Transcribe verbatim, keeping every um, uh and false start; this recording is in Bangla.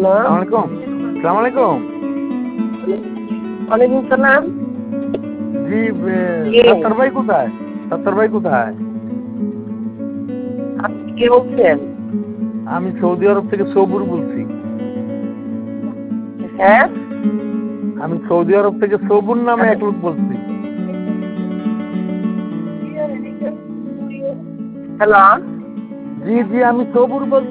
হ্যালো, আসসালামু আলাইকুম। আসসালামু আলাইকুম। ওয়ালাইকুম সালাম। জি, কে? সত্তর ভাই কোথায়? সত্তর ভাই কোথায়? আপনি কে বলছেন? আমি সৌদি আরব থেকে সবুর বলছি। হ্যাঁ, আমি সৌদি আরব থেকে সবুর নামে এক লোক বলছি। হ্যালো। জি জি আমি সবুর বলছি।